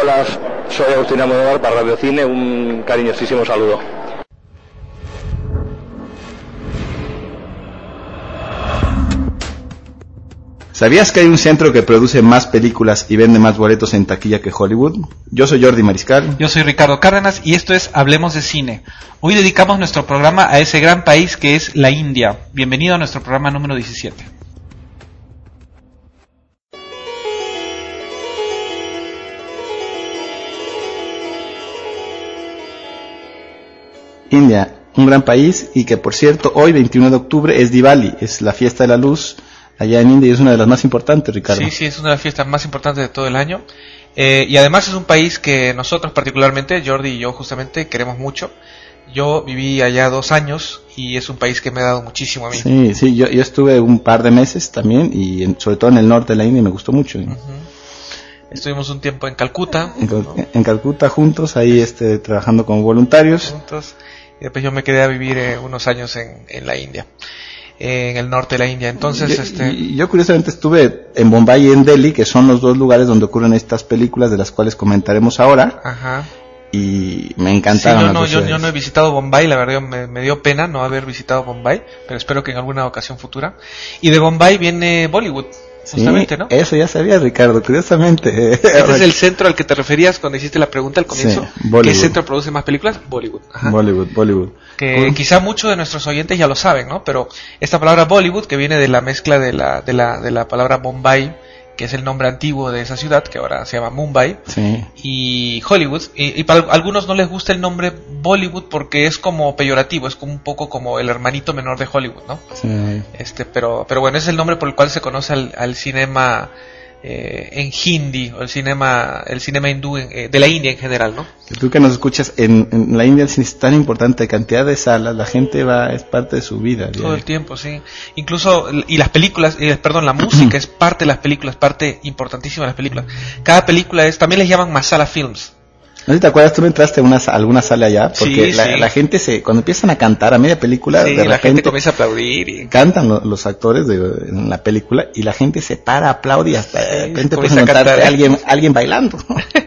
Hola, soy Agustín Almodóvar para Radio Cine, un cariñosísimo saludo. ¿Sabías que hay un centro que produce más películas y vende más boletos en taquilla que Hollywood? Yo soy Jordi Mariscal. Yo soy Ricardo Cárdenas y esto es Hablemos de Cine. Hoy dedicamos nuestro programa a ese gran país que es la India. Bienvenido a nuestro programa número 17. India, un gran país y que por cierto hoy 21 de octubre es Diwali, es la fiesta de la luz allá en India y es una de las más importantes, Ricardo. Sí, es una de las fiestas más importantes de todo el año y además es un país que nosotros particularmente, Jordi y yo justamente, queremos mucho. Yo viví allá 2 años y es un país que me ha dado muchísimo a mí. Sí, yo estuve un par de meses también y sobre todo en el norte de la India y me gustó mucho. Uh-huh. Estuvimos un tiempo en Calcuta. En Calcuta juntos, ahí trabajando como voluntarios. Juntos. Y después yo me quedé a vivir unos años en la India, en el norte de la India. Entonces, yo curiosamente estuve en Bombay y en Delhi, que son los dos lugares donde ocurren estas películas de las cuales comentaremos ahora. Ajá. Y me encantaron. Sí, yo no he visitado Bombay, la verdad me dio pena no haber visitado Bombay, pero espero que en alguna ocasión futura. Y de Bombay viene Bollywood. Justamente, sí, ¿no? Eso ya sabía, Ricardo, curiosamente. Este es el centro al que te referías cuando hiciste la pregunta al comienzo. Sí, ¿Qué centro produce más películas? Bollywood. Ajá. Bollywood. Que quizá muchos de nuestros oyentes ya lo saben, ¿no? Pero esta palabra Bollywood, que viene de la mezcla de la palabra Bombay, que es el nombre antiguo de esa ciudad, que ahora se llama Mumbai, sí. Y Hollywood, y para algunos no les gusta el nombre Bollywood porque es como peyorativo, es como un poco como el hermanito menor de Hollywood, ¿no? Sí. Pero bueno, ese es el nombre por el cual se conoce al cinema en hindi, o el cinema hindú de la India en general, ¿no? Tú que nos escuchas, en la India el cine es tan importante, cantidad de salas, la gente va, es parte de su vida. Todo el tiempo, sí. Incluso, y las películas, la música es parte de las películas, parte importantísima de las películas. Cada película también les llaman masala films. No sé si te acuerdas, tú me entraste a alguna sala allá, porque sí. La gente cuando empiezan a cantar a media película, de repente la gente comienza a aplaudir y cantan los actores en la película y la gente se para, aplaude y hasta de repente puedes notar alguien bailando.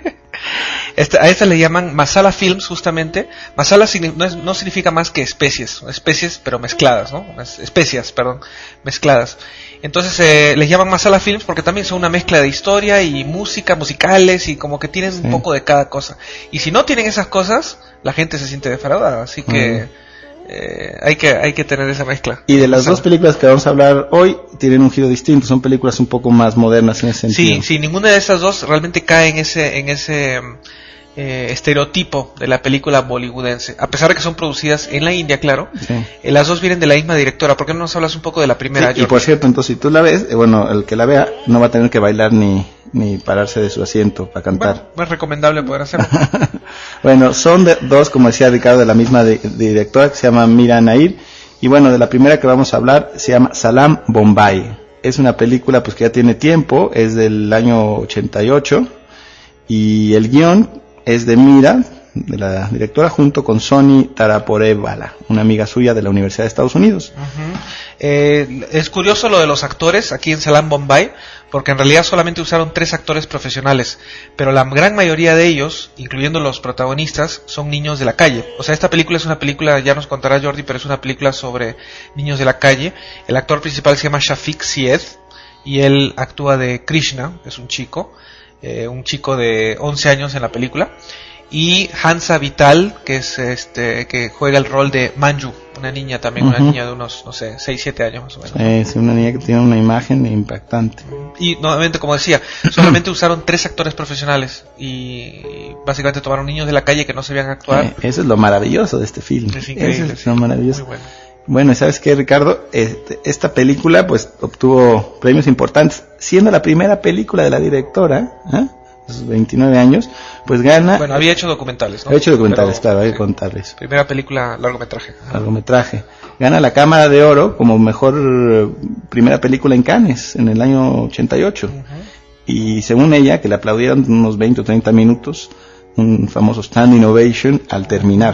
A esta le llaman masala films, justamente. Masala no significa más que especies pero mezcladas, ¿no? Especias, mezcladas. Entonces les llaman masala films porque también son una mezcla de historia y musicales y como que tienen un poco de cada cosa. Y si no tienen esas cosas, la gente se siente defraudada, así que hay que tener esa mezcla. Y de las dos películas que vamos a hablar hoy tienen un giro distinto, son películas un poco más modernas en ese sentido. Sí, ninguna de esas dos realmente cae en ese estereotipo de la película bollywoodense, a pesar de que son producidas en la India, claro. Sí. Las dos vienen de la misma directora. ¿Por qué no nos hablas un poco de la primera? Sí, y por cierto, entonces si tú la ves, el que la vea no va a tener que bailar ni pararse de su asiento para cantar. Bueno, no es recomendable poder hacerlo. Bueno, son dos, como decía Ricardo, de la misma directora, que se llama Mira Nair, y bueno, de la primera que vamos a hablar se llama Salaam Bombay. Es una película pues que ya tiene tiempo, es del año 88 y el guión es de Mira, de la directora, junto con Soni Taraporevala, una amiga suya de la Universidad de Estados Unidos. Uh-huh. Es curioso lo de los actores aquí en Salaam Bombay, porque en realidad solamente usaron 3 actores profesionales, pero la gran mayoría de ellos, incluyendo los protagonistas, son niños de la calle. O sea, esta película es una película, ya nos contará Jordi, pero es una película sobre niños de la calle. El actor principal se llama Shafiq Syed y él actúa de Krishna, es un chico de 11 años en la película, y Hansa Vital, que es que juega el rol de Manju, una niña también, una niña de unos, 6-7 años más o menos. Es una niña que tiene una imagen impactante. Y nuevamente, como decía, solamente usaron 3 actores profesionales y básicamente tomaron niños de la calle que no sabían actuar. Eso es lo maravilloso de este film. Es increíble. Eso es lo maravilloso. Muy bueno. Bueno, ¿sabes qué, Ricardo? Esta película pues obtuvo premios importantes, siendo la primera película de la directora, a sus 29 años, pues gana... Bueno, había hecho documentales, ¿no? Había hecho documentales, claro, hay que contarles. Primera película, largometraje. Largometraje. Gana la Cámara de Oro como mejor primera película en Cannes en el año 88. Uh-huh. Y según ella, que le aplaudieron unos 20 o 30 minutos, un famoso standing ovation al terminar.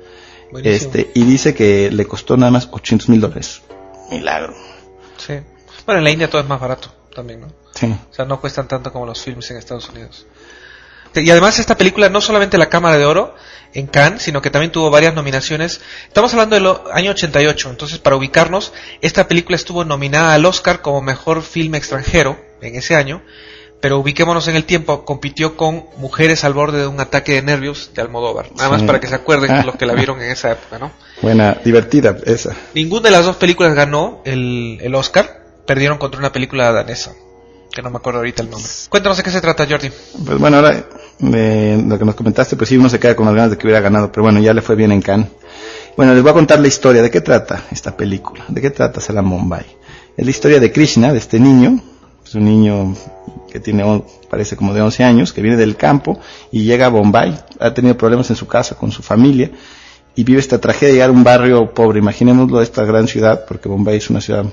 Y dice que le costó nada más $800,000. Milagro. Sí. Bueno, en la India todo es más barato también, ¿no? Sí. O sea, no cuestan tanto como los films en Estados Unidos. Y además esta película no solamente la Cámara de Oro en Cannes, sino que también tuvo varias nominaciones. Estamos hablando del año 88, entonces para ubicarnos, esta película estuvo nominada al Oscar como mejor filme extranjero en ese año, pero ubiquémonos en el tiempo, compitió con Mujeres al borde de un ataque de nervios de Almodóvar. Nada más para que se acuerden los que la vieron en esa época, ¿no? Buena, divertida esa. Ninguna de las dos películas ganó el Oscar, perdieron contra una película danesa, que no me acuerdo ahorita el nombre. Cuéntanos de qué se trata, Jordi. Pues bueno, ahora de lo que nos comentaste, pues sí, uno se queda con las ganas de que hubiera ganado, pero bueno, ya le fue bien en Cannes. Bueno, les voy a contar la historia. ¿De qué trata esta película? ¿De qué trata Salam Bombay? Es la historia de Krishna, de este niño. Es un niño que tiene, parece como de 11 años, que viene del campo y llega a Bombay. Ha tenido problemas en su casa, con su familia, y vive esta tragedia de llegar a un barrio pobre. Imaginémoslo, esta gran ciudad, porque Bombay es una ciudad,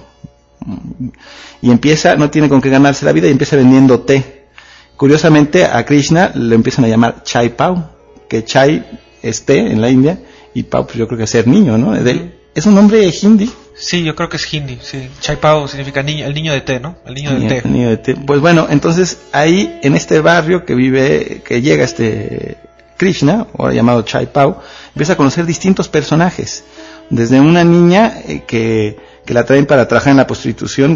y empieza, no tiene con qué ganarse la vida, y empieza vendiendo té. Curiosamente, a Krishna le empiezan a llamar Chai Pao, que Chai es té en la India, y Pao, pues yo creo que es ser niño, ¿no? Es un nombre hindi. Sí, yo creo que es hindi, sí. Chai Pao significa niño, el niño de té, ¿no? El niño del té. El niño de té. Pues bueno, entonces ahí, en este barrio que llega este Krishna, ahora llamado Chai Pao, empieza a conocer distintos personajes. Desde una niña que la traen para trabajar en la prostitución,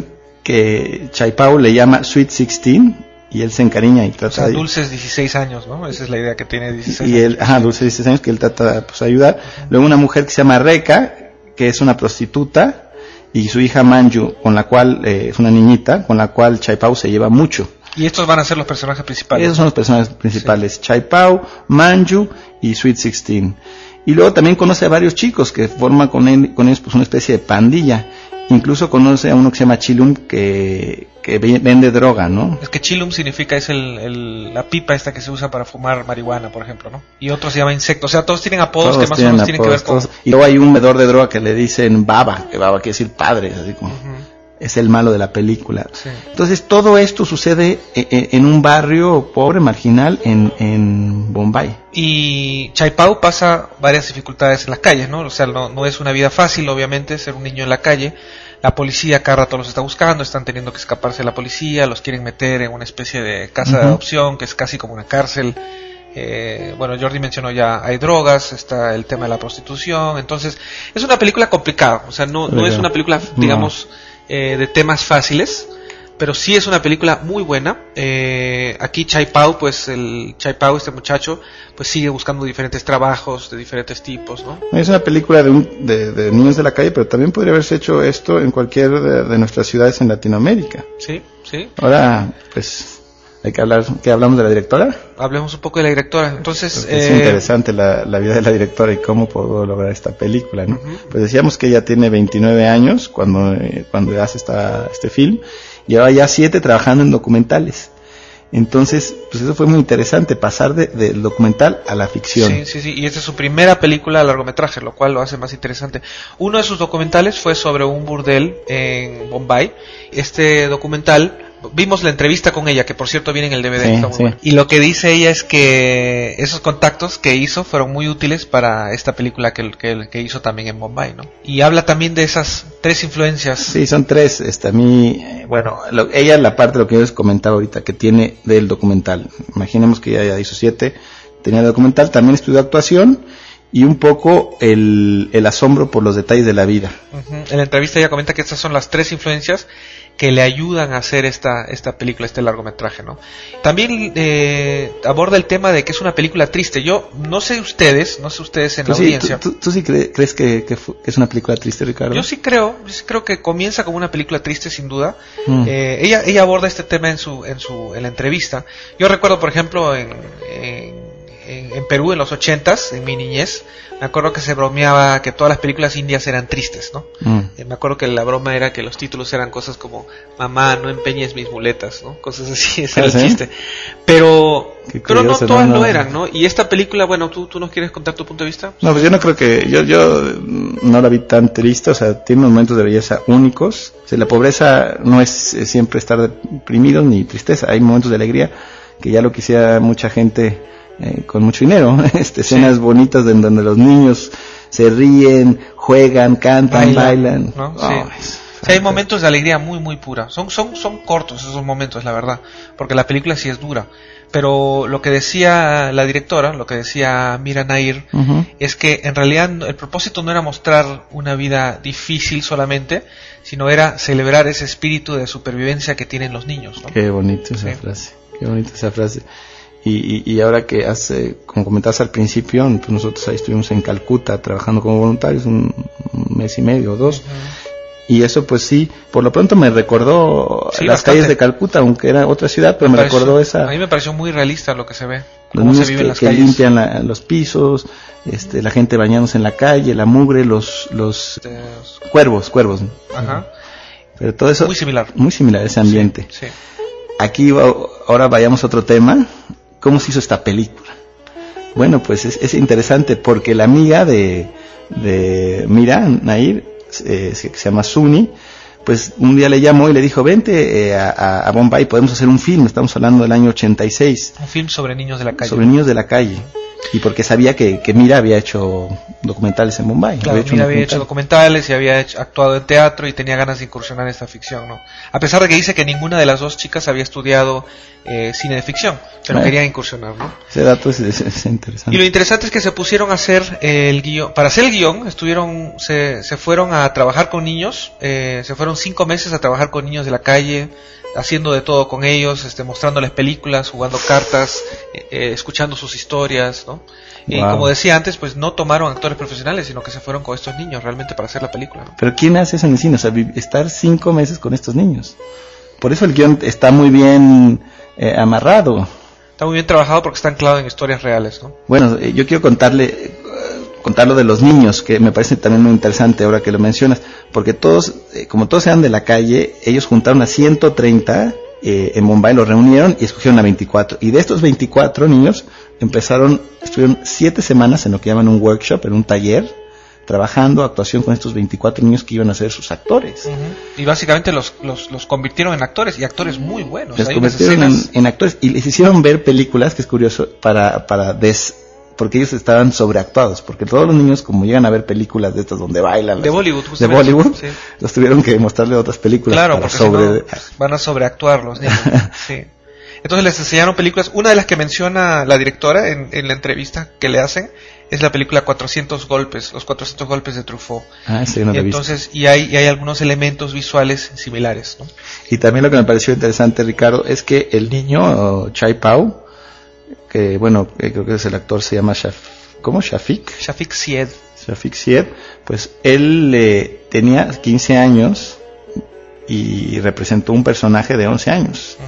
que Chai Pao le llama Sweet 16, y él se encariña y trata, o sea, dulces 16 años, ¿no? Esa es la idea, que tiene 16 y años. él, dulces 16 años, que él trata, pues, ayudar. Luego una mujer que se llama Reka, que es una prostituta, y su hija Manju, con la cual, es una niñita, con la cual Chai Pao se lleva mucho. Y estos van a ser los personajes principales. Esos son los personajes principales, sí. Chai Pao, Manju y Sweet 16. Y luego también conoce a varios chicos que forman con ellos pues una especie de pandilla. Incluso conoce a uno que se llama Chilum, que vende droga, ¿no? Es que Chilum significa, es la pipa esta que se usa para fumar marihuana, por ejemplo, ¿no? Y otro se llama insecto. O sea, todos tienen apodos, todos que más o menos tienen que ver con... Y luego hay un vendedor de droga que le dicen Baba, que Baba quiere decir padre, así como... Es el malo de la película. Sí. Entonces todo esto sucede en un barrio pobre, marginal, en Bombay. Y Chai Pao pasa varias dificultades en las calles, ¿no? O sea, no es una vida fácil, obviamente, ser un niño en la calle. La policía cada rato los está buscando, están teniendo que escaparse de la policía, los quieren meter en una especie de casa de adopción, que es casi como una cárcel. Bueno, Jordi mencionó ya, hay drogas, está el tema de la prostitución. Entonces, es una película complicada. O sea, no es una película, digamos... de temas fáciles, pero sí es una película muy buena. Aquí Chai Pao, pues este muchacho, pues sigue buscando diferentes trabajos de diferentes tipos, ¿no? Es una película de niños de la calle, pero también podría haberse hecho esto en cualquier de nuestras ciudades en Latinoamérica. Sí. Ahora, pues, hay que hablar. ¿Qué hablamos de la directora? Hablemos un poco de la directora. Entonces, es interesante la vida de la directora y cómo pudo lograr esta película, ¿no? Pues decíamos que ella tiene 29 años cuando hace este film, y ahora ya 7 trabajando en documentales. Entonces, pues eso fue muy interesante, pasar del documental a la ficción. Sí, y esta es su primera película a largometraje, lo cual lo hace más interesante. Uno de sus documentales fue sobre un burdel en Bombay. Este documental, vimos la entrevista con ella, que por cierto viene en el DVD, está muy bueno. Y lo que dice ella es que esos contactos que hizo fueron muy útiles para esta película que hizo también en Bombay, ¿no? Y habla también de esas 3 influencias. Sí, son 3. A mí, bueno, ella, la parte de lo que yo les comentaba ahorita, que tiene del documental. Imaginemos que ella ya hizo 7, tenía el documental, también estudió actuación y un poco el asombro por los detalles de la vida. En la entrevista ella comenta que estas son las 3 influencias que le ayudan a hacer esta película, este largometraje, ¿no? También aborda el tema de que es una película triste. Yo no sé ustedes en la audiencia. ¿Tú sí crees que es una película triste, Ricardo? Yo sí creo que comienza como una película triste, sin duda. Ella aborda este tema en la entrevista. Yo recuerdo, por ejemplo, en Perú en los 80s, en mi niñez, me acuerdo que se bromeaba que todas las películas indias eran tristes, ¿no? Me acuerdo que la broma era que los títulos eran cosas como mamá, no empeñes mis muletas, ¿no? Cosas así, ese era el chiste. Pero no todas lo eran, ¿no? Y esta película, bueno, ¿tú nos quieres contar tu punto de vista? No, pues yo no creo que... Yo no la vi tan triste, o sea, tiene momentos de belleza únicos. O sea, la pobreza no es siempre estar deprimido ni tristeza, hay momentos de alegría que ya lo quisiera mucha gente... con mucho dinero, escenas bonitas en donde los niños se ríen, juegan, cantan, bailan. ¿no? Sí, hay momentos de alegría muy muy pura. Son cortos esos momentos, la verdad, porque la película sí es dura. Pero lo que decía la directora, lo que decía Mira Nair, es que en realidad el propósito no era mostrar una vida difícil solamente, sino era celebrar ese espíritu de supervivencia que tienen los niños, ¿no? Qué bonita esa frase, qué bonita esa frase. Y ahora que como comentabas al principio, pues nosotros ahí estuvimos en Calcuta trabajando como voluntarios un mes y medio o 2, y eso pues sí, por lo pronto me recordó las bastante. calles de Calcuta, aunque era otra ciudad, pero me recordó esa... A mí me pareció muy realista lo que se ve, los cómo niños se vive en las que calles. limpian los pisos, la gente bañándose en la calle, la mugre, los cuervos. Ajá. Pero todo eso... Muy similar ese ambiente. Sí. Aquí ahora vayamos a otro tema. ¿Cómo se hizo esta película? Bueno, pues es interesante porque la amiga de Mira Nair, que se llama Suni, pues un día le llamó y le dijo, vente a Bombay, podemos hacer un film, estamos hablando del año 86. Un film sobre niños de la calle. Sobre niños de la calle. Y porque sabía que Mira había hecho documentales en Bombay. Claro, Mira había hecho documentales y había actuado en teatro y tenía ganas de incursionar en esta ficción, ¿no? A pesar de que dice que ninguna de las dos chicas había estudiado cine de ficción, pero quería incursionar, ¿no? Ese dato es interesante. Y lo interesante es que se pusieron a hacer el guión. Para hacer el guión, se fueron a trabajar con niños, se fueron 5 meses a trabajar con niños de la calle, haciendo de todo con ellos, mostrándoles películas, jugando cartas, escuchando sus historias, ¿no? Y como decía antes, pues no tomaron actores profesionales, sino que se fueron con estos niños realmente para hacer la película, ¿no? Pero ¿quién hace eso en el cine? O sea, estar 5 meses con estos niños. Por eso el guión está muy bien amarrado. Está muy bien trabajado porque está anclado en historias reales, ¿no? Bueno, yo quiero contar lo de los niños, que me parece también muy interesante ahora que lo mencionas, porque todos, como todos eran de la calle, ellos juntaron a 130 en Bombay, los reunieron y escogieron a 24. Y de estos 24 niños estuvieron 7 semanas en lo que llaman un workshop, en un taller, trabajando actuación con estos 24 niños que iban a ser sus actores. Y básicamente los convirtieron en actores, y actores muy buenos. Los convirtieron en actores y les hicieron ver películas, que es curioso, porque ellos estaban sobreactuados, porque todos los niños, como llegan a ver películas de estas donde bailan, de Bollywood, sí, los tuvieron que mostrarle otras películas. Claro, porque si no, van a sobreactuar los niños. Sí. Entonces les enseñaron películas. Una de las que menciona la directora en la entrevista que le hacen es la película 400 golpes, los 400 golpes de Truffaut. Sí, no la he visto. Entonces, y hay algunos elementos visuales similares, ¿no? Y también lo que me pareció interesante, Ricardo, es que el niño Chai Pao, que bueno, creo que es el actor, se llama Shafiq Syed, pues él tenía 15 años y representó un personaje de 11 años.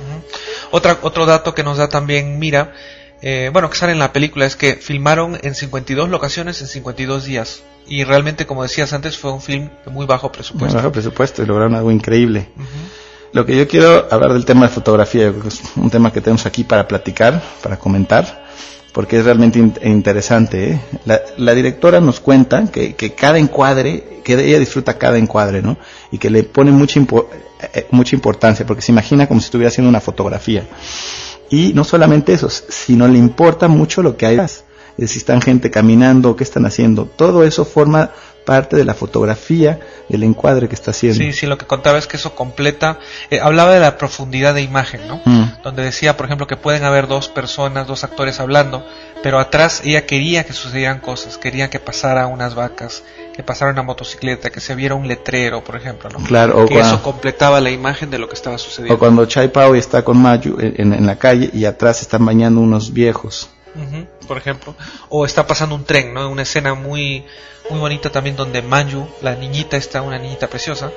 Otro dato que nos da también Mira, que sale en la película, es que filmaron en 52 locaciones en 52 días. Y realmente, como decías antes, fue un film de muy bajo presupuesto. Muy bajo presupuesto, y lograron algo increíble. Lo que yo quiero hablar del tema de fotografía, yo creo que es un tema que tenemos aquí para platicar, para comentar, porque es realmente interesante, La directora nos cuenta que cada encuadre, que ella disfruta cada encuadre, ¿no? Y que le pone mucha importancia, porque se imagina como si estuviera haciendo una fotografía. Y no solamente eso, sino le importa mucho lo que hay detrás. Si están gente caminando, qué están haciendo, todo eso forma parte de la fotografía, del encuadre que está haciendo. Sí, lo que contaba es que eso completa, hablaba de la profundidad de imagen, ¿no? Donde decía, por ejemplo, que pueden haber 2 personas, 2 actores hablando, pero atrás ella quería que sucedieran cosas, quería que pasara unas vacas, que pasara una motocicleta, que se viera un letrero, por ejemplo, ¿no? Claro, que eso completaba la imagen de lo que estaba sucediendo. O cuando Chai Pao está con Mayu en la calle y atrás están bañando unos viejos. Por ejemplo, o está pasando un tren, ¿no? Una escena muy muy bonita también donde Manju, la niñita está, una niñita preciosa,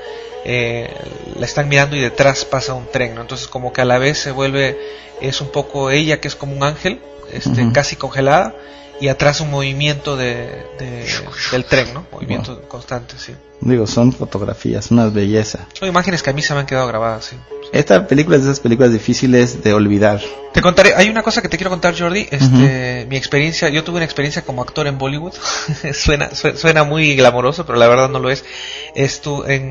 la están mirando y detrás pasa un tren, ¿no? Entonces como que a la vez es un poco ella que es como un ángel, casi congelada, y atrás un movimiento del tren, ¿no? Movimiento constante, sí. Digo, son fotografías, una belleza. Son imágenes que a mí se me han quedado grabadas, sí. Esta película es de esas películas difíciles de olvidar. Te contaré, hay una cosa que te quiero contar, Jordi. Mi experiencia, yo tuve una experiencia como actor en Bollywood. suena muy glamoroso, pero la verdad no lo es. Esto fue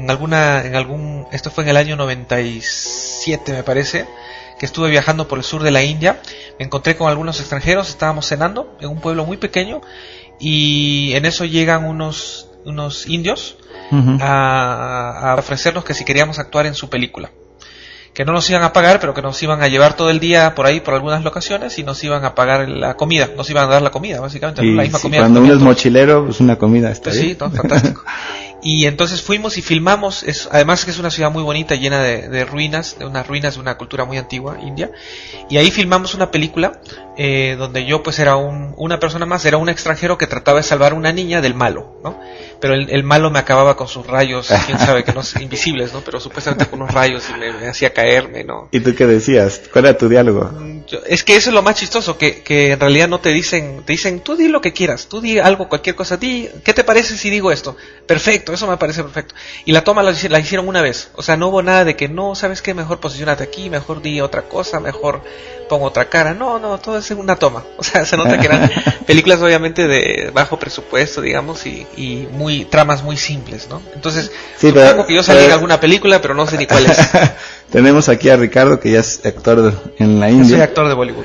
en el año 97, me parece, que estuve viajando por el sur de la India. Me encontré con algunos extranjeros, estábamos cenando en un pueblo muy pequeño, y en eso llegan unos indios a ofrecernos que si queríamos actuar en su película. Que no nos iban a pagar, pero que nos iban a llevar todo el día por ahí, por algunas locaciones, y nos iban a pagar la comida, nos iban a dar la comida, básicamente, y la misma comida. Cuando uno es mochilero, pues una comida está bien. Sí, todo fantástico. Y entonces fuimos y filmamos, además que es una ciudad muy bonita, llena de ruinas, de una cultura muy antigua, india, y ahí filmamos una película donde yo pues era una persona más, era un extranjero que trataba de salvar a una niña del malo, ¿no? Pero el malo me acababa con sus rayos, quién sabe, que no invisibles, ¿no? Pero supuestamente con unos rayos y me hacía caerme, ¿no? ¿Y tú qué decías? ¿Cuál era tu diálogo? Es que eso es lo más chistoso, que en realidad no te dicen, tú di lo que quieras, tú di algo, cualquier cosa, ¿qué te parece si digo esto? Perfecto, eso me parece perfecto. Y la toma la hicieron una vez, o sea, no hubo nada de que no, ¿sabes qué? Mejor posicionate aquí, mejor di otra cosa, mejor pongo otra cara. No, todo es en una toma. O sea, se nota que eran películas obviamente de bajo presupuesto, digamos, y tramas muy simples, ¿no? Entonces, sí, supongo que yo salí en alguna película, pero no sé ni cuál es. Tenemos aquí a Ricardo, que ya es actor en la India. Yo soy actor de Bollywood.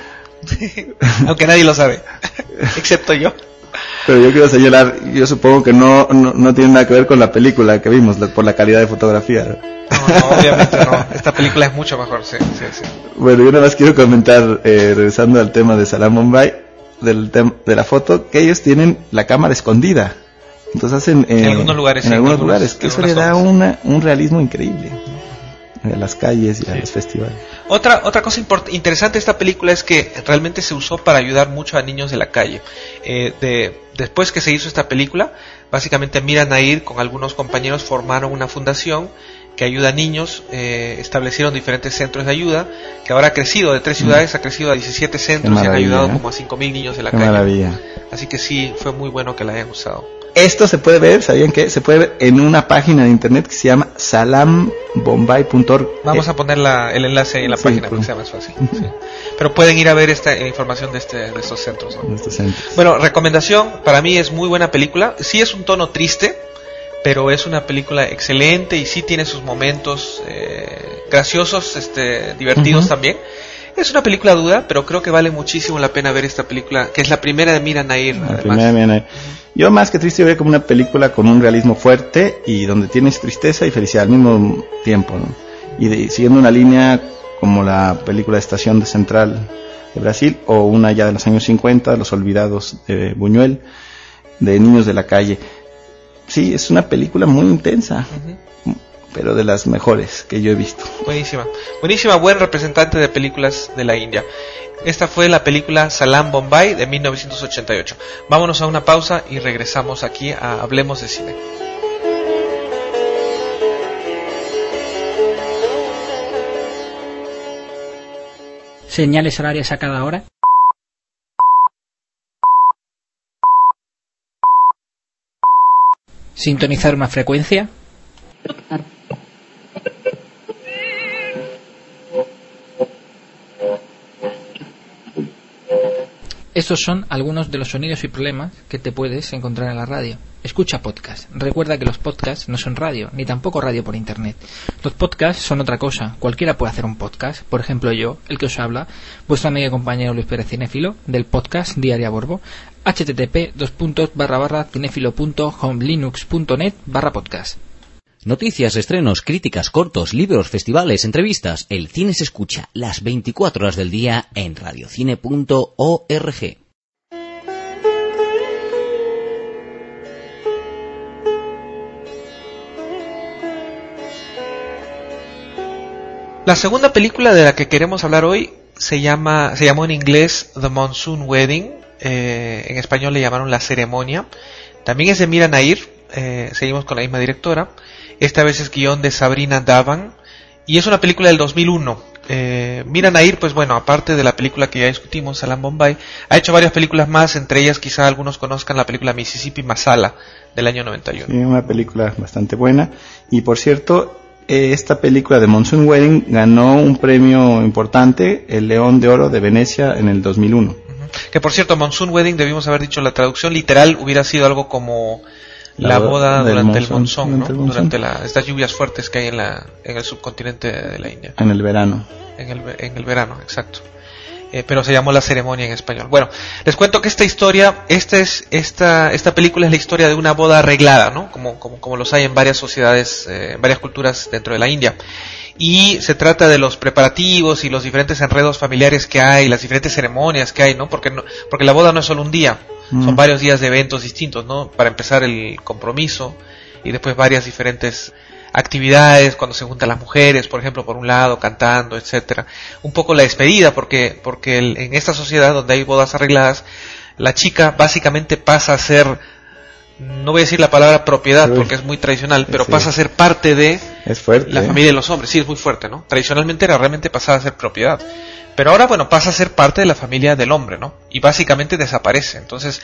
Aunque nadie lo sabe, excepto yo. Pero yo quiero señalar, yo supongo que no tiene nada que ver con la película que vimos, por la calidad de fotografía. No, obviamente no. Esta película es mucho mejor, sí. Bueno, yo nada más quiero comentar, regresando al tema de Salam Bombay, de la foto, que ellos tienen la cámara escondida. Entonces hacen en algunos lugares, que eso le da un realismo increíble a las calles y a los festivales. Otra cosa interesante de esta película es que realmente se usó para ayudar mucho a niños de la calle. Después que se hizo esta película, básicamente Mira Nair con algunos compañeros formaron una fundación que ayuda a niños, establecieron diferentes centros de ayuda, que ahora ha crecido, de 3 ciudades ha crecido a 17 centros y han ayudado como a 5.000 niños de la calle. Maravilla. Así que sí, fue muy bueno que la hayan usado. Esto se puede ver, ¿sabían qué? Se puede ver en una página de internet que se llama salambombay.org. Vamos a poner el enlace ahí en la página para que sea más fácil. Sí. Pero pueden ir a ver esta información de estos centros, ¿no? Bueno, recomendación, para mí es muy buena película. Sí es un tono triste, pero es una película excelente y sí tiene sus momentos graciosos, divertidos también. Es una película dura, pero creo que vale muchísimo la pena ver esta película, que es la primera de Mira Nair. Yo más que triste veo como una película con un realismo fuerte y donde tienes tristeza y felicidad al mismo tiempo, ¿no? Y siguiendo una línea como la película Estación de Central de Brasil o una ya de los años 50, Los Olvidados de Buñuel, de Niños de la Calle. Sí, es una película muy intensa. Pero de las mejores que yo he visto. Buenísima, buen representante de películas de la India. Esta fue la película Salam Bombay de 1988. Vámonos a una pausa y regresamos aquí a Hablemos de Cine. Señales horarias a cada hora. Sintonizar una frecuencia. Estos son algunos de los sonidos y problemas que te puedes encontrar en la radio. Escucha podcast. Recuerda que los podcasts no son radio, ni tampoco radio por internet. Los podcasts son otra cosa. Cualquiera puede hacer un podcast. Por ejemplo yo, el que os habla, vuestro amigo y compañero Luis Pérez Cinéfilo, del podcast Diaria Borbo, http://cinefilo.homelinux.net/podcast. Noticias, estrenos, críticas, cortos, libros, festivales, entrevistas. El cine se escucha las 24 horas del día en radiocine.org. La segunda película de la que queremos hablar hoy se llamó en inglés The Monsoon Wedding. En español le llamaron La Ceremonia. También es de Mira Nair. Seguimos con la misma directora. Esta vez es guión de Sabrina Dhawan y es una película del 2001. Mira Nair, pues bueno, aparte de la película que ya discutimos, Salam Bombay, ha hecho varias películas más, entre ellas quizá algunos conozcan la película Mississippi Masala del año 91. Sí, una película bastante buena. Y por cierto, esta película de Monsoon Wedding ganó un premio importante, el León de Oro de Venecia, en el 2001. Que por cierto, Monsoon Wedding, debimos haber dicho, la traducción literal hubiera sido algo como la boda durante el monzón, ¿no? Durante estas lluvias fuertes que hay en el subcontinente de la India. En el verano. En el verano, exacto. pero se llamó La Ceremonia en español. Bueno, les cuento que esta historia, esta película es la historia de una boda arreglada, ¿no? Como los hay en varias sociedades, varias culturas dentro de la India. Y se trata de los preparativos y los diferentes enredos familiares que hay, las diferentes ceremonias que hay, ¿no? Porque la boda no es solo un día, son varios días de eventos distintos, ¿no? Para empezar el compromiso y después varias diferentes actividades cuando se juntan las mujeres, por ejemplo, por un lado, cantando, etcétera. Un poco la despedida, porque en esta sociedad donde hay bodas arregladas, la chica básicamente pasa a ser, no voy a decir la palabra propiedad porque es muy tradicional, pero pasa a ser parte de la familia de los hombres. Sí, es muy fuerte, ¿no? Tradicionalmente realmente pasaba a ser propiedad. Pero ahora, bueno, pasa a ser parte de la familia del hombre, ¿no? Y básicamente desaparece. Entonces,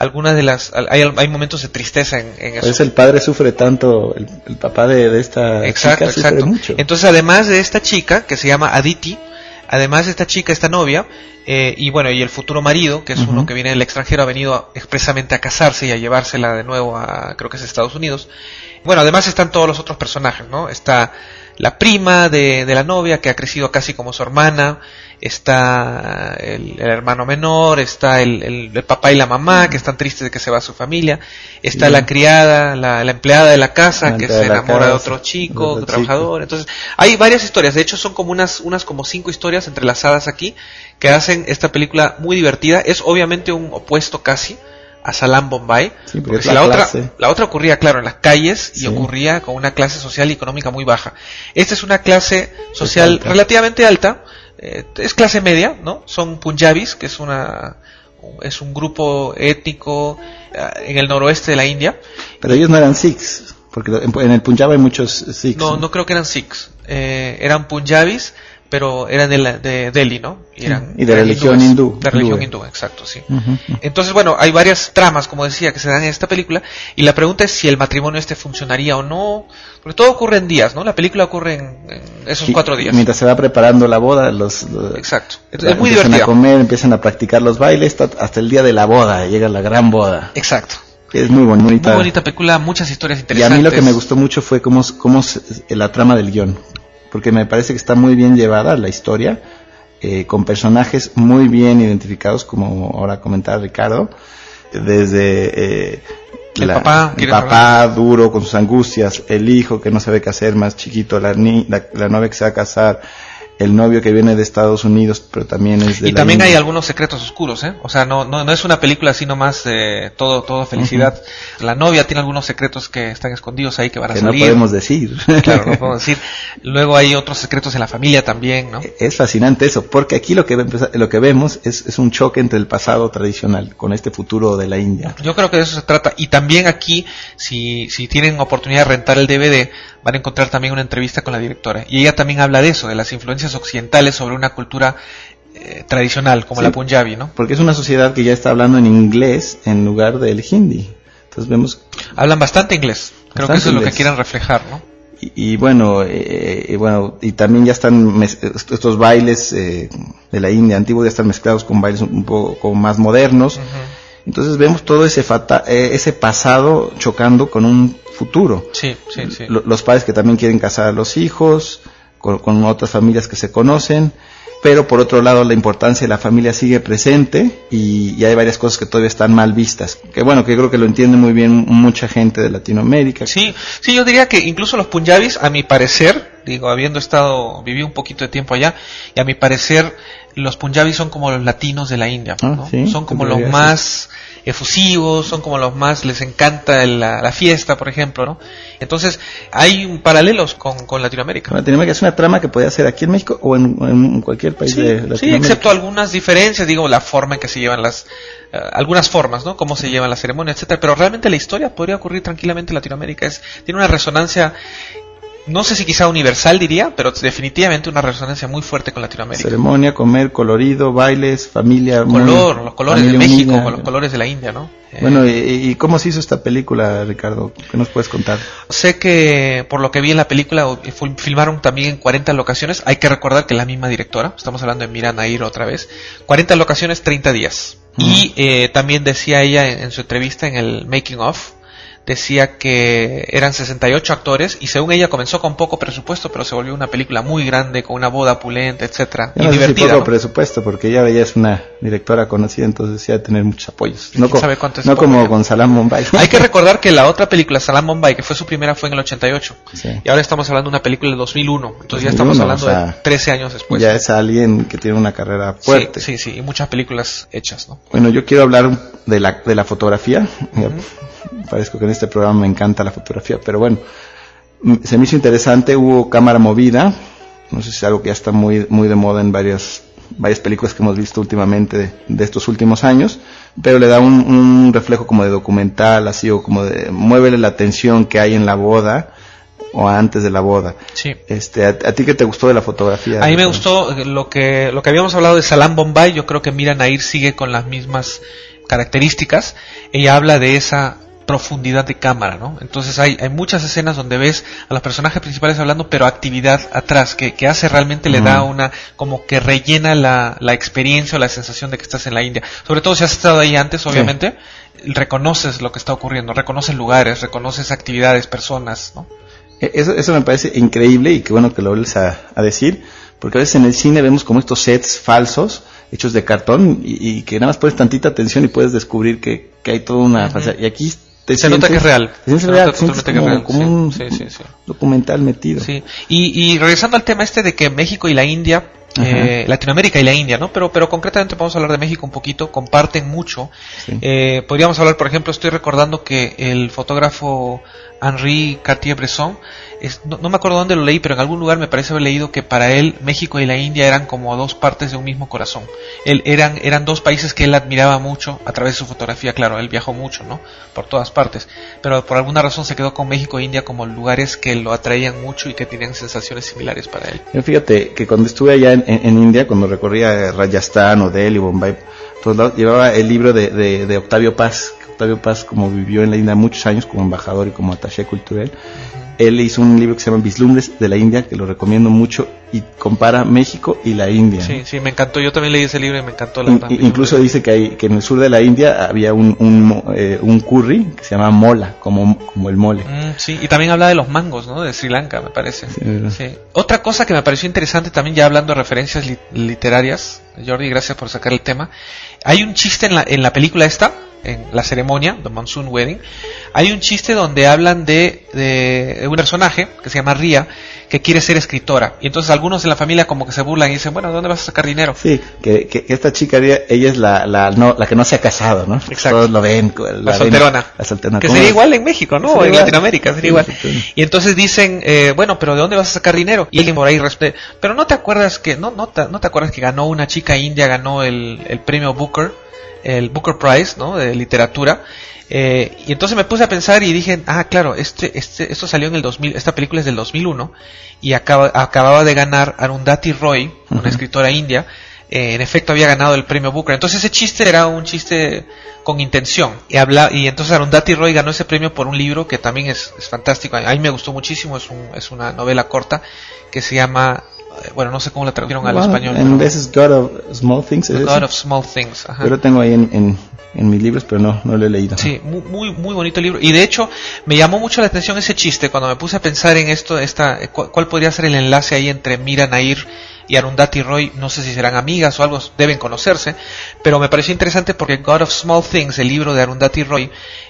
hay momentos de tristeza en eso. Pues el padre sufre tanto, el papá de esta chica sufre mucho. Entonces, además de esta chica, que se llama Aditi, además de esta chica, esta novia, y el futuro marido, que es uno que viene del extranjero, ha venido expresamente a casarse y a llevársela de nuevo a, creo que es Estados Unidos. Bueno, además están todos los otros personajes, ¿no? Está la prima de la novia, que ha crecido casi como su hermana, está el hermano menor, está el papá y la mamá, que están tristes de que se va a su familia, está la criada, la empleada de la casa, que se enamora de otro chico, trabajador. Entonces, hay varias historias, de hecho son como unas como 5 historias entrelazadas aquí, que hacen esta película muy divertida. Es obviamente un opuesto casi a Salam Bombay, sí, porque si la otra ocurría, claro, en las calles y ocurría con una clase social y económica muy baja. Esta es una clase social relativamente alta, es clase media, ¿no? Son punjabis, que es un grupo étnico en el noroeste de la India. Pero ellos no eran sikhs, porque en el Punjab hay muchos sikhs. No creo que eran sikhs, eran punjabis, pero eran de Delhi, ¿no? Y de religión hindú. De religión hindú, exacto, sí. Entonces, bueno, hay varias tramas, como decía, que se dan en esta película, y la pregunta es si el matrimonio funcionaría o no, porque todo ocurre en días, ¿no? La película ocurre en esos 4 días. Mientras se va preparando la boda, exacto. Es muy divertido. Empiezan a comer, empiezan a practicar los bailes, hasta el día de la boda, llega la gran boda. Exacto. Es muy bonita. Muy bonita película, muchas historias interesantes. Y a mí lo que me gustó mucho fue cómo la trama del guión, porque me parece que está muy bien llevada la historia, con personajes muy bien identificados, como ahora comentaba Ricardo, desde el papá duro con sus angustias, el hijo que no sabe qué hacer, más chiquito, la novia que se va a casar, el novio que viene de Estados Unidos, pero también es de y también hay algunos secretos oscuros, ¿eh? O sea, no es una película así nomás todo felicidad. La novia tiene algunos secretos que están escondidos ahí que van a salir. Que no podemos decir. Claro, no podemos decir. Luego hay otros secretos en la familia también, ¿no? Es fascinante eso, porque aquí lo que vemos es un choque entre el pasado tradicional con este futuro de la India. Yo creo que de eso se trata. Y también aquí, si tienen oportunidad de rentar el DVD, van a encontrar también una entrevista con la directora. Y ella también habla de eso, de las influencias occidentales sobre una cultura tradicional, como la punjabi, ¿no? Porque es una sociedad que ya está hablando en inglés en lugar del hindi. Entonces vemos... Hablan bastante inglés. Creo que eso es lo que quieren reflejar, ¿no? Y también ya están estos bailes de la India antiguos ya están mezclados con bailes un poco más modernos. Entonces vemos todo ese pasado chocando con un futuro. Sí. Los padres que también quieren casar a los hijos, con otras familias que se conocen, pero por otro lado la importancia de la familia sigue presente y hay varias cosas que todavía están mal vistas. Que creo que lo entiende muy bien mucha gente de Latinoamérica. Sí, yo diría que incluso los punjabis, a mi parecer, viví un poquito de tiempo allá, y a mi parecer los punjabis son como los latinos de la India, ¿no? ¿Sí? Son como los más efusivos, son como los más, les encanta la fiesta, por ejemplo, ¿no? Entonces, hay paralelos con Latinoamérica. Latinoamérica es una trama que puede hacer aquí en México o en cualquier país de Latinoamérica. Sí, excepto algunas diferencias, la forma en que se llevan algunas formas, ¿no? Cómo se llevan las ceremonias, etcétera, pero realmente la historia podría ocurrir tranquilamente en Latinoamérica. Tiene una resonancia, no sé si quizá universal diría, pero definitivamente una resonancia muy fuerte con Latinoamérica. Ceremonia, comer, colorido, bailes, familia. Los colores de México, con los colores de la India, ¿no? Bueno, ¿y cómo se hizo esta película, Ricardo? ¿Qué nos puedes contar? Sé que, por lo que vi en la película, filmaron también en 40 locaciones. Hay que recordar que la misma directora, estamos hablando de Mira Nair otra vez, 40 locaciones, 30 días. Y también decía ella en su entrevista en el Making of, decía que eran 68 actores y según ella comenzó con poco presupuesto, pero se volvió una película muy grande, con una boda opulenta, etcétera, y divertida. Poco presupuesto, porque ella es una directora conocida, entonces sí ha de tener muchos apoyos. No, sabe cuánto es como con Salam Bombay. Hay que recordar que la otra película, Salam Bombay, que fue su primera, fue en el 88. Sí. Y ahora estamos hablando de una película del 2001. Entonces ya estamos hablando de 13 años después. Ya es alguien que tiene una carrera fuerte. Sí, y muchas películas hechas, ¿no? Bueno, yo quiero hablar de la fotografía. Parezco que en este programa me encanta la fotografía, pero bueno, se me hizo interesante. Hubo cámara movida, no sé si es algo que ya está muy de moda en varias películas que hemos visto últimamente de estos últimos años, pero le da un reflejo como de documental, así, o como de muévele la atención que hay en la boda o antes de la boda. Sí. ¿A ti qué te gustó de la fotografía? A mí me gustó lo que habíamos hablado de Salam Bombay. Yo creo que Mira Nair sigue con las mismas características. Ella habla de esa profundidad de cámara, ¿no? Entonces hay muchas escenas donde ves a los personajes principales hablando, pero actividad atrás, que hace realmente, le da como que rellena la experiencia o la sensación de que estás en la India. Sobre todo si has estado ahí antes, obviamente, reconoces lo que está ocurriendo, reconoces lugares, reconoces actividades, personas, ¿no? Eso me parece increíble, y qué bueno que lo vuelves a decir, porque a veces en el cine vemos como estos sets falsos, hechos de cartón, y que nada más pones tantita atención y puedes descubrir que hay toda una falsedad. Y aquí se nota que es real. Como un documental metido. Sí. Y regresando al tema de que México y la India, Latinoamérica y la India, ¿no? Pero concretamente vamos a hablar de México un poquito, comparten mucho. Sí. Podríamos hablar, por ejemplo, estoy recordando que el fotógrafo Henri Cartier-Bresson, no me acuerdo dónde lo leí, pero en algún lugar me parece haber leído que para él México y la India eran como dos partes de un mismo corazón. Eran dos países que él admiraba mucho a través de su fotografía. Claro, él viajó mucho, ¿no? Por todas partes, pero por alguna razón se quedó con México e India como lugares que lo atraían mucho y que tenían sensaciones similares para él. Fíjate que cuando estuve allá en India, cuando recorría Rajasthan o Delhi, Bombay, pues llevaba el libro de Octavio Paz. Octavio Paz, como vivió en la India muchos años como embajador y como attaché cultural, él hizo un libro que se llama Vislumbres de la India, que lo recomiendo mucho, y compara México y la India. Sí, me encantó. Yo también leí ese libro y me encantó. Incluso dice que en el sur de la India había un curry que se llama mola, como el mole. Sí, y también habla de los mangos, ¿no? De Sri Lanka, me parece. Sí. Otra cosa que me pareció interesante también, ya hablando de referencias literarias, Jordi, gracias por sacar el tema. Hay un chiste en la película esta, en la ceremonia, The Monsoon Wedding, hay un chiste donde hablan de un personaje que se llama Ria, que quiere ser escritora, y entonces algunos de la familia como que se burlan y dicen, bueno, ¿de dónde vas a sacar dinero? Sí, que esta chica Ria, ella es la que no se ha casado, ¿no? Exacto. Todos lo ven, la solterona. Que sería igual en México, ¿no? O en Latinoamérica, sería igual. Y entonces dicen, bueno, pero ¿de dónde vas a sacar dinero? Y alguien por ahí responde, pero no te acuerdas que ganó una chica india, ganó el premio Booker, el Booker Prize, ¿no? De literatura. Y entonces me puse a pensar y dije, claro, esto salió en el 2000, esta película es del 2001 y acababa de ganar Arundhati Roy, una escritora india. En efecto había ganado el premio Booker. Entonces ese chiste era un chiste con intención. Y entonces Arundhati Roy ganó ese premio por un libro que también es fantástico. A mí me gustó muchísimo. Es una novela corta que se llama, bueno, no sé cómo la tradujeron al español. En inglés es God of Small Things. God of Small Things. Ajá. Yo lo tengo ahí en mis libros, pero no lo he leído. Sí, muy bonito libro. Y de hecho, me llamó mucho la atención ese chiste cuando me puse a pensar en esto, cuál podría ser el enlace ahí entre Mira Nair y Arundhati Roy. No sé si serán amigas o algo, deben conocerse, pero me pareció interesante porque God of Small Things, el libro de Arundhati Roy,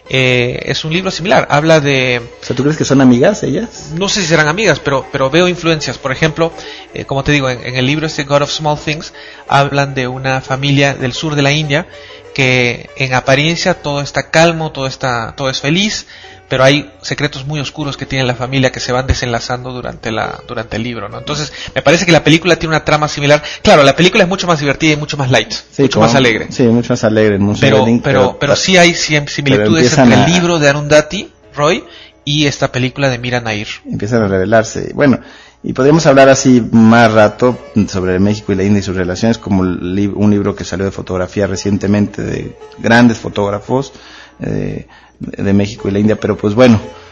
es un libro similar. Habla de... O sea, ¿tú crees que son amigas ellas? No sé si serán amigas, pero veo influencias. Por ejemplo, como te digo, en el libro God of Small Things, hablan de una familia del sur de la India que en apariencia todo está calmo, todo es feliz, pero hay secretos muy oscuros que tiene la familia que se van desenlazando durante el libro, ¿no? Entonces, me parece que la película tiene una trama similar. Claro, la película es mucho más divertida y mucho más light, mucho más alegre. Sí, mucho más alegre. Pero sí hay similitudes entre el libro de Arundhati Roy y esta película de Mira Nair. Empiezan a revelarse. Bueno, y podríamos hablar así más rato sobre México y la India y sus relaciones, como un libro que salió de fotografía recientemente de grandes fotógrafos de México y la India, pero pues bueno,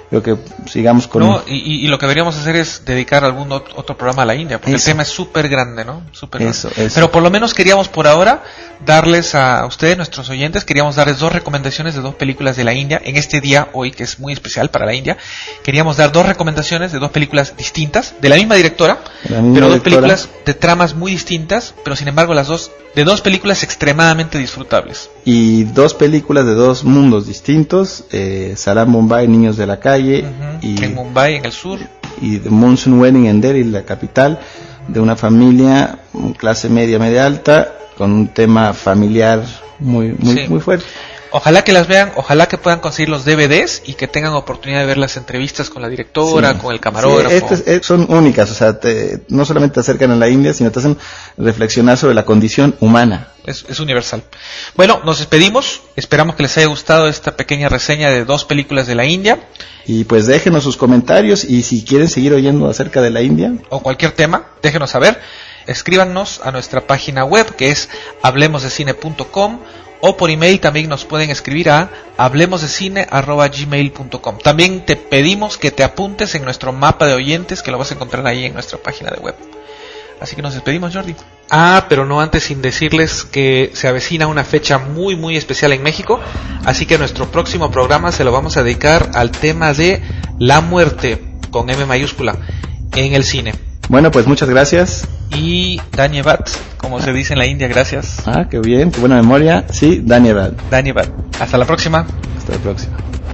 creo que sigamos con... No, y lo que deberíamos hacer es dedicar algún otro programa a la India, porque el tema es súper grande, ¿no? Súper grande. Pero por lo menos queríamos por ahora darles a ustedes, nuestros oyentes, queríamos darles 2 recomendaciones de 2 películas de la India. En este día, hoy, que es muy especial para la India, queríamos dar 2 recomendaciones de 2 películas distintas, de la misma directora, pero 2 películas de tramas muy distintas, pero sin embargo las dos, de 2 películas extremadamente disfrutables. Y 2 películas de 2 mundos distintos, Salam Bombay, Niños de la Calle, y en Mumbai, en el sur, y The Monsoon Wedding en Delhi, la capital, de una familia clase media alta, con un tema familiar muy fuerte. Ojalá que las vean, ojalá que puedan conseguir los DVDs y que tengan oportunidad de ver las entrevistas con la directora, con el camarógrafo. Son únicas, o sea, no solamente te acercan a la India, sino te hacen reflexionar sobre la condición humana. Es universal. Bueno, nos despedimos, esperamos que les haya gustado esta pequeña reseña de 2 películas de la India. Y pues déjenos sus comentarios, y si quieren seguir oyendo acerca de la India o cualquier tema, déjenos saber. Escríbanos a nuestra página web, que es hablemosdecine.com, o por email también nos pueden escribir a hablemosdecine@gmail.com. También te pedimos que te apuntes en nuestro mapa de oyentes, que lo vas a encontrar ahí en nuestra página de web. Así que nos despedimos, Jordi. Pero no antes sin decirles que se avecina una fecha muy especial en México, así que nuestro próximo programa se lo vamos a dedicar al tema de la muerte, con M mayúscula, en el cine. Bueno, pues muchas gracias. Y Dhanyavad, como se dice en la India, gracias. Qué bien, qué buena memoria. Sí, Dhanyavad. Hasta la próxima. Hasta la próxima.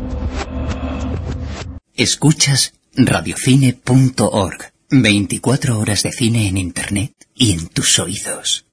Escuchas radiocine.org. 24 horas de cine en internet y en tus oídos.